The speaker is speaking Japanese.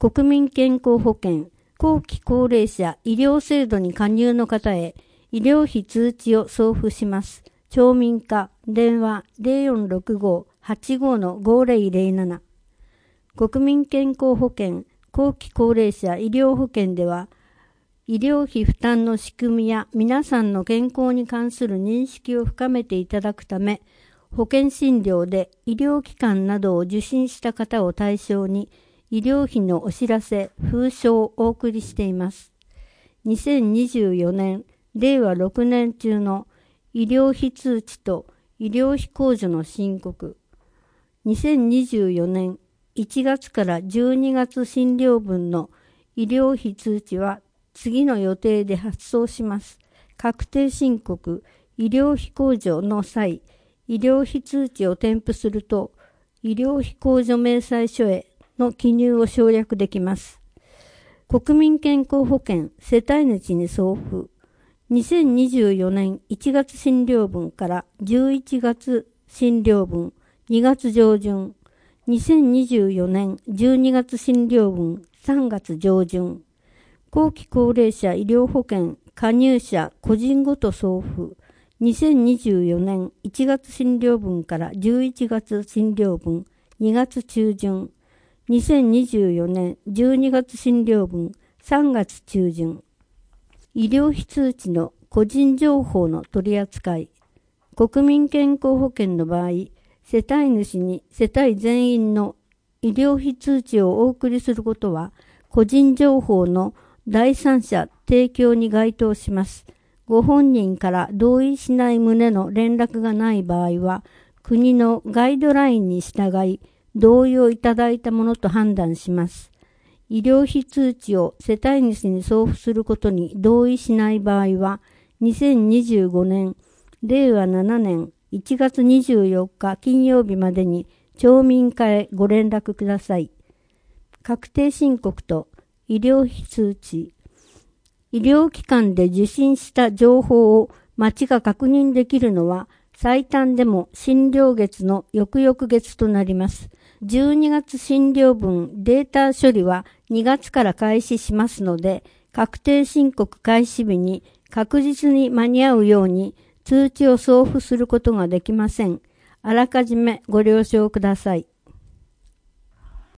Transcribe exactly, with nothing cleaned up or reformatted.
国民健康保険、後期高齢者医療制度に加入の方へ医療費通知を送付します。町民課電話 ゼロよんろくご はちご ごゼロゼロなな。国民健康保険、後期高齢者医療保険では、医療費負担の仕組みや皆さんの健康に関する認識を深めていただくため、保険診療で医療機関などを受診した方を対象に、医療費のお知らせ、封書をお送りしています。にせんにじゅうよねん、れいわろくねん中の医療費通知と医療費控除の申告。にせんにじゅうよねんいちがつからじゅうにがつ診療分の医療費通知は次の予定で発送します。確定申告、医療費控除の際、医療費通知を添付すると、医療費控除明細書への記入を省略できます。国民健康保険世帯主に送付。にせんにじゅうよねんいちがつ診療分からじゅういちがつ診療分、にがつ上旬、にせんにじゅうよねんじゅうにがつ診療分、さんがつ上旬、後期高齢者医療保険加入者個人ごと送付。にせんにじゅうよねんいちがつ診療分からじゅういちがつ診療分、にがつ中旬、にせんにじゅうよねんじゅうにがつ診療分、さんがつ中旬。医療費通知の個人情報の取り扱い。国民健康保険の場合、世帯主に世帯全員の医療費通知をお送りすることは、個人情報の第三者提供に該当します。ご本人から同意しない旨の連絡がない場合は、国のガイドラインに従い、同意をいただいたものと判断します。医療費通知を世帯主に送付することに同意しない場合は、にせんにじゅうごねん、れいわななねんいちがつにじゅうよっか金曜日までに町民課へご連絡ください。確定申告と医療費通知。医療機関で受診した情報を町が確認できるのは、最短でも診療月の翌々月となります。じゅうにがつ診療分データ処理はにがつから開始しますので、確定申告開始日に確実に間に合うように通知を送付することができません。あらかじめご了承ください。